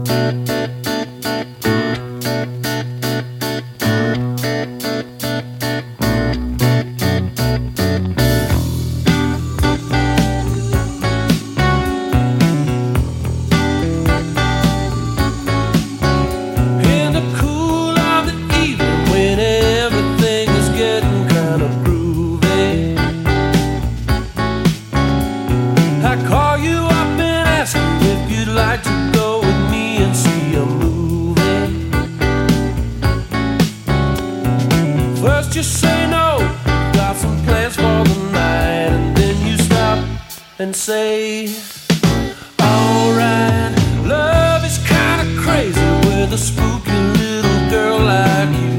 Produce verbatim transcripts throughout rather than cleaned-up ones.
First you say no, got some plans for the night, and then you stop and say, alright. Love is kinda crazy with a spooky little girl like you.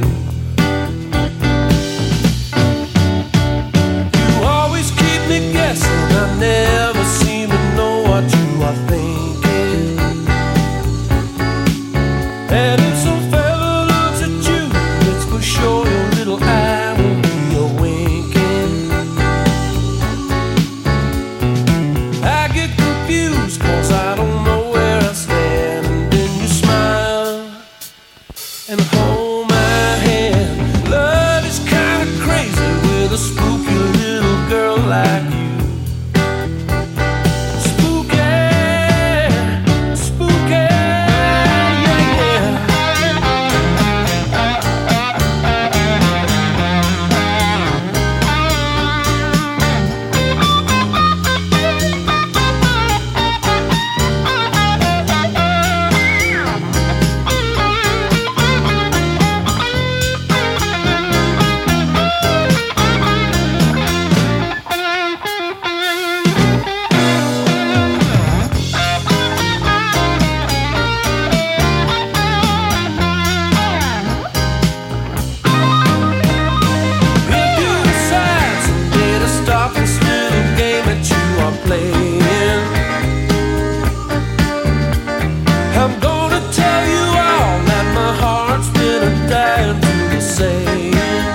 You always keep me guessing, I never seem to know what you are thinking. And if some fella looks at you, it's for sure your little eye will be a winking. I get confused cause I don't know where I stand, and then you smile and hold my hand. Love is kinda crazy with a spooky little girl like you. I'm gonna tell you all that my heart's been a dying to be saying.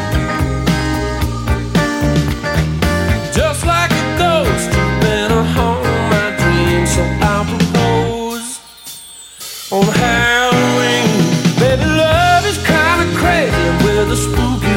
Just like a ghost, you've been a haunt my dreams, so I'll propose on Halloween. Baby, love is kinda crazy with a spooky